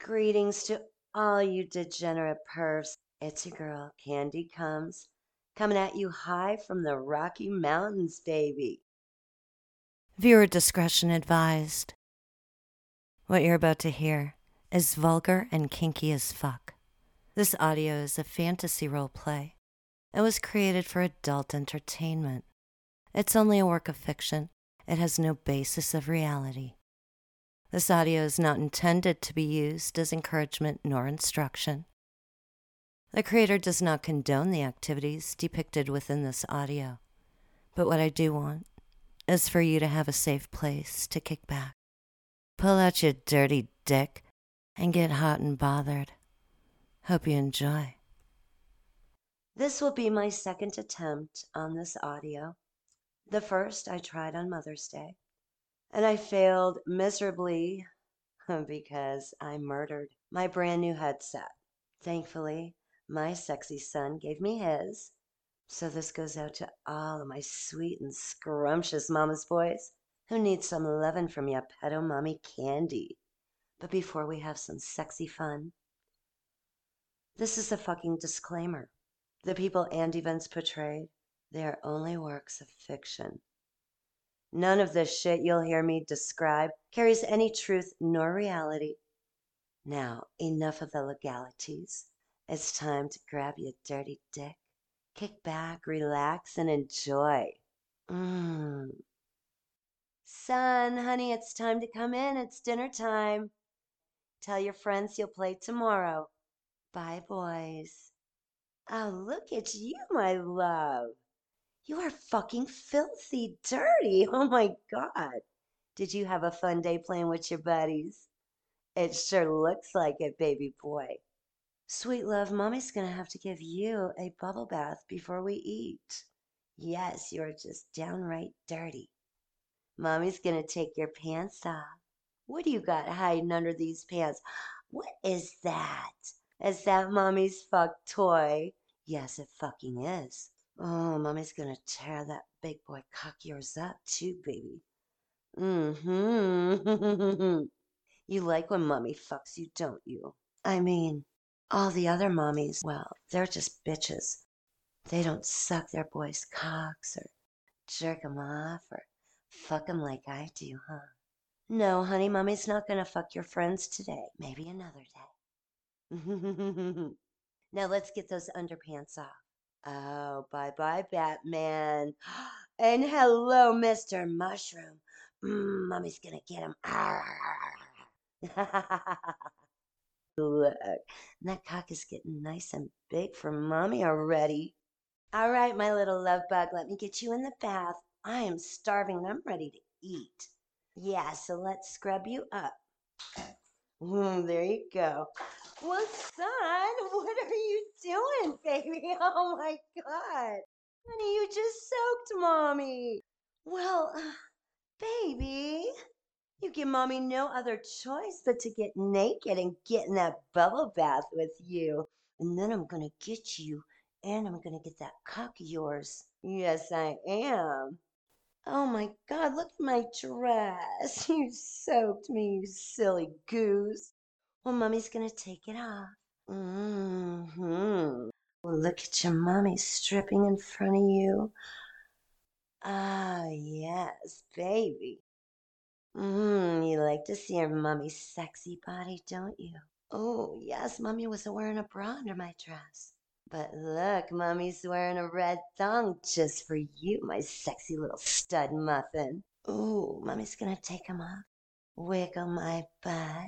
Greetings to all you degenerate pervs. It's your girl, Candy Comes, coming at you high from the Rocky Mountains, baby. Viewer discretion advised. What you're about to hear is vulgar and kinky as fuck. This audio is a fantasy role play. It was created for adult entertainment. It's only a work of fiction. It has no basis of reality. This audio is not intended to be used as encouragement nor instruction. The creator does not condone the activities depicted within this audio. But what I do want is for you to have a safe place to kick back. Pull out your dirty dick and get hot and bothered. Hope you enjoy. This will be my second attempt on this audio. The first I tried on Mother's Day, and I failed miserably because I murdered my brand new headset. Thankfully, my sexy son gave me his. So this goes out to all of my sweet and scrumptious mama's boys who need some lovin' from ya pedo mommy Candy. But before we have some sexy fun, this is a fucking disclaimer. The people and events portrayed, they are only works of fiction. None of this shit you'll hear me describe carries any truth nor reality. Now, enough of the legalities. It's time to grab your dirty dick, kick back, relax, and enjoy. Son, honey, it's time to come in. It's dinner time. Tell your friends you'll play tomorrow. Bye, boys. Oh, look at you, my love. You are fucking filthy dirty. Oh my God. Did you have a fun day playing with your buddies? It sure looks like it, baby boy. Sweet love, Mommy's gonna have to give you a bubble bath before we eat. Yes, you're just downright dirty. Mommy's gonna take your pants off. What do you got hiding under these pants? What is that? Is that Mommy's fuck toy? Yes, it fucking is. Oh, Mommy's gonna tear that big boy cock yours up too, baby. Mm-hmm. You like when Mommy fucks you, don't you? I mean, all the other mommies, well, they're just bitches. They don't suck their boys' cocks or jerk 'em off or fuck 'em like I do, huh? No, honey, Mommy's not gonna fuck your friends today. Maybe another day. Now let's get those underpants off. Oh, bye-bye, Batman. And hello, Mr. Mushroom. Mommy's gonna get him. Look, that cock is getting nice and big for Mommy already. All right, my little love bug, let me get you in the bath. I am starving and I'm ready to eat. Yeah, so let's scrub you up. There you go. Well, son, what are you doing, baby? Oh my God. Honey, you just soaked Mommy. Well, baby, you give Mommy no other choice but to get naked and get in that bubble bath with you. And then I'm gonna get you and I'm gonna get that cock of yours. Yes, I am. Oh my God, look at my dress. You soaked me, you silly goose. Well, Mommy's gonna take it off. Mm-hmm. Well, look at your mommy stripping in front of you. Ah, yes, baby. You like to see your mommy's sexy body, don't you? Oh, yes, Mommy was wearing a bra under my dress. But look, Mommy's wearing a red thong just for you, my sexy little stud muffin. Ooh, Mommy's gonna take 'em off. Wiggle my butt.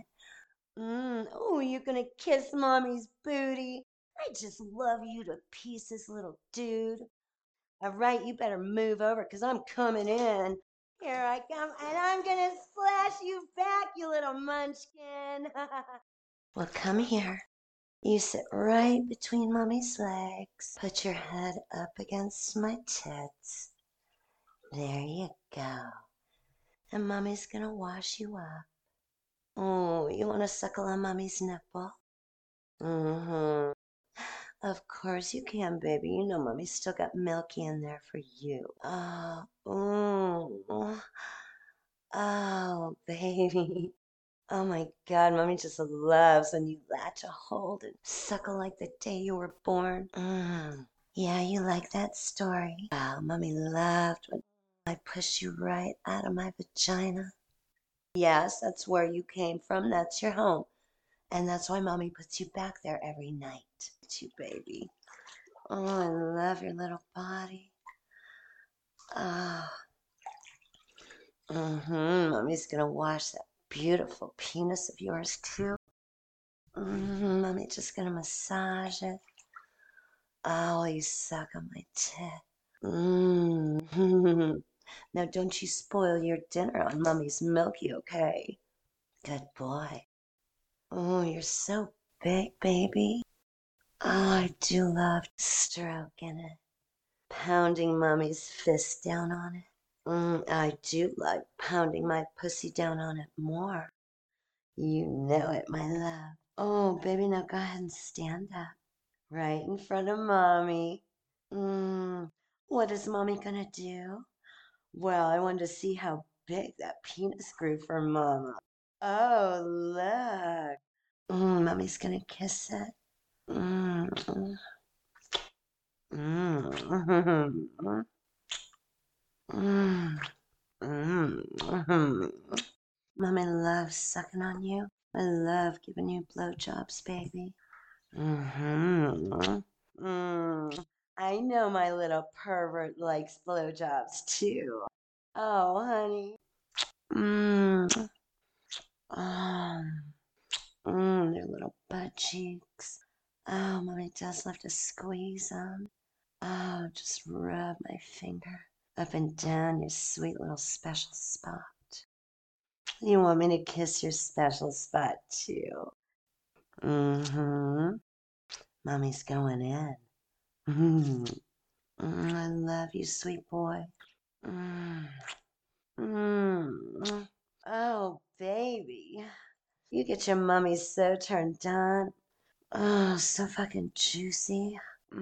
Oh, you're gonna kiss Mommy's booty. I just love you to pieces, little dude. All right, you better move over, 'cause I'm coming in. Here I come, and I'm gonna splash you back, you little munchkin. Well, come here. You sit right between Mommy's legs. Put your head up against my tits. There you go. And Mommy's gonna wash you up. Oh, you wanna suckle on Mommy's nipple? Mm-hmm. Of course you can, baby. You know Mommy's still got Milky in there for you. Oh, oh, baby. Oh my God, mommy just loves when you latch a hold and suckle like the day you were born. Yeah, you like that story. Wow, mommy loved when I pushed you right out of my vagina. Yes, that's where you came from. That's your home. And that's why mommy puts you back there every night. You baby. Oh, I love your little body. Ah. Mommy's gonna wash that beautiful penis of yours too. Mommy just gonna massage it. Oh, you suck on my tit. Now don't you spoil your dinner on Mommy's milky, okay? Good boy. Oh, you're so big, baby. Oh, I do love stroking it. Pounding Mommy's fist down on it. I do like pounding my pussy down on it more. You know it, my love. Oh, baby, now go ahead and stand up. Right in front of Mommy. What is Mommy gonna do? Well, I wanted to see how big that penis grew for Mama. Oh, look. Mommy's gonna kiss it. Mm, mm, mm, mm, mm. Mommy loves sucking on you. I love giving you blowjobs, baby. I know my little pervert likes blowjobs too. Oh, honey. Mmm. Oh. Their little butt cheeks. Oh, mommy does love to squeeze them. Oh, just rub my finger up and down your sweet little special spot. You want me to kiss your special spot too? Mommy's going in. I love you, sweet boy. Mm. Mm. Oh, baby. You get your mummy so turned on. Oh, so fucking juicy.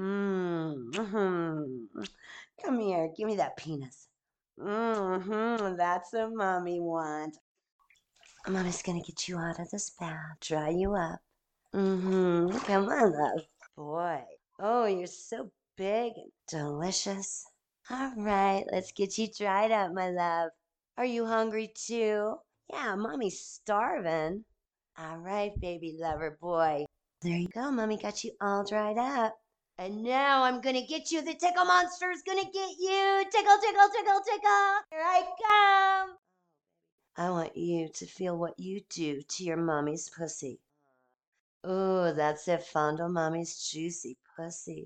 Come here, give me that penis. That's what mommy wants. Mommy's gonna get you out of this bath, dry you up. Come on, love. Boy. Oh, you're so big and delicious. All right, let's get you dried up, my love. Are you hungry too? Yeah, mommy's starving. All right, baby lover boy. There you go, mommy got you all dried up. And now I'm gonna get you. The tickle monster's gonna get you. Tickle, tickle, tickle, tickle. Here I come. I want you to feel what you do to your mommy's pussy. Ooh, that's it. Fondle mommy's juicy pussy.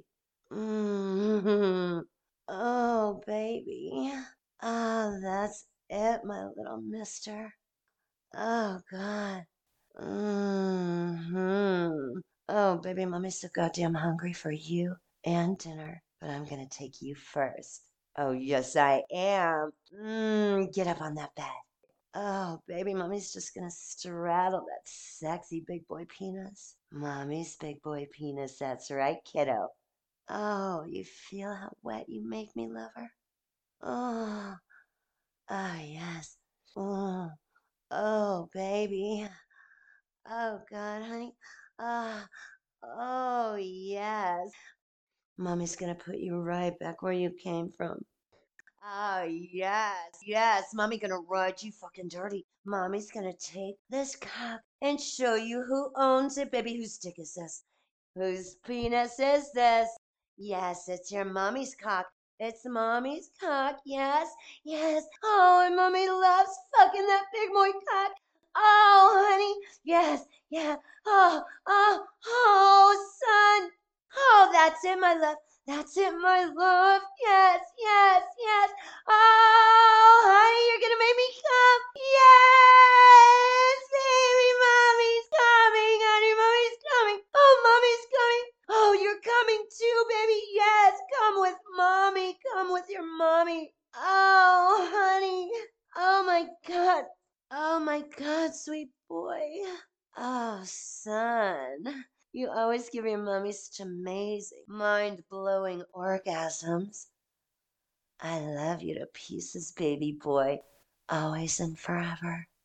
Oh, baby. Oh, that's it, my little mister. Oh, God. Oh, baby, mommy's so goddamn hungry for you and dinner, but I'm gonna take you first. Oh, yes, I am. Get up on that bed. Oh, baby, mommy's just gonna straddle that sexy big boy penis. Mommy's big boy penis, that's right, kiddo. Oh, you feel how wet you make me, lover? Oh, yes. Oh, oh, baby. Oh, God, honey. Ah, oh, yes. Mommy's gonna put you right back where you came from. Oh, yes, yes. Mommy gonna ride you fucking dirty. Mommy's gonna take this cock and show you who owns it, baby. Whose dick is this? Whose penis is this? Yes, it's your mommy's cock. It's mommy's cock. Yes, yes. Oh, and mommy loves fucking that big boy cock. Oh, honey. Yes, yeah. Oh, son. Oh, that's it, my love. That's it, my love. Yes, yes, yes. Oh, honey, you're gonna make me come. Yes, baby, mommy's coming, honey, mommy's coming. Oh, mommy's coming. Oh, you're coming too, baby. Yes, come with mommy. Come with your mommy. Oh, honey. Oh my God. Oh my God, sweet boy. Oh, son. You always give your mommy such amazing, mind-blowing orgasms. I love you to pieces, baby boy. Always and forever.